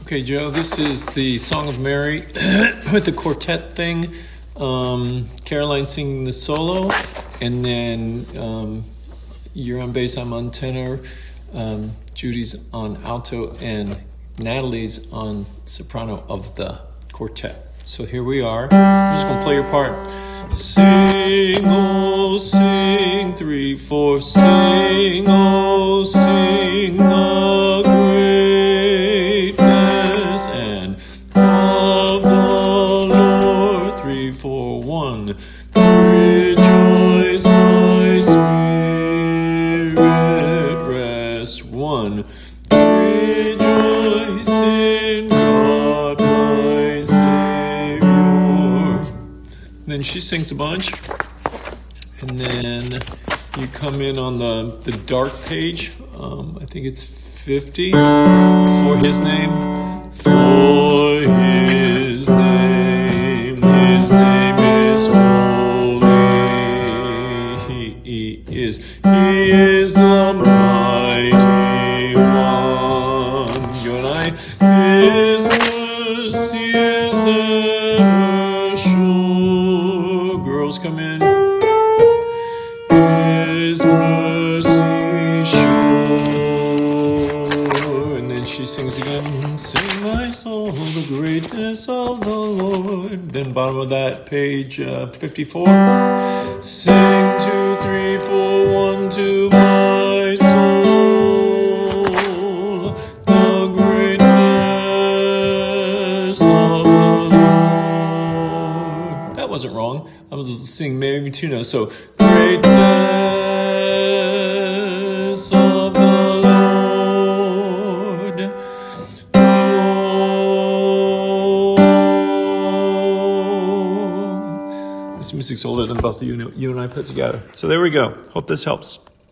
Okay, Joe, this is the Song of Mary with the quartet thing. Caroline singing the solo, and then you're on bass, I'm on tenor, Judy's on alto, and Natalie's on soprano of the quartet. So here we are. I'm just going to play your part. Sing, oh, sing, 3, 4, sing, oh, sing the greatness and of the Lord. 3, 4, 1. Rejoice, my spirit, rest. 1. Rejoice in God, my Savior. Then she sings a bunch, and then you come in on the dark page. I think it's 50 for His name. For His name is holy. He is the mighty one. You and I. His mercy is ever sure. Girls, come in. His mercy sure. And then she sings again. Sing my soul the greatness of the Lord. Then bottom of that page, 54. Sing 2, 3, 4, 1, 2, my soul, the greatness of the Lord. That wasn't wrong. I was singing maybe 2 notes. So greatness of the Lord. This music's older than both of you and I put together. So there we go. Hope this helps.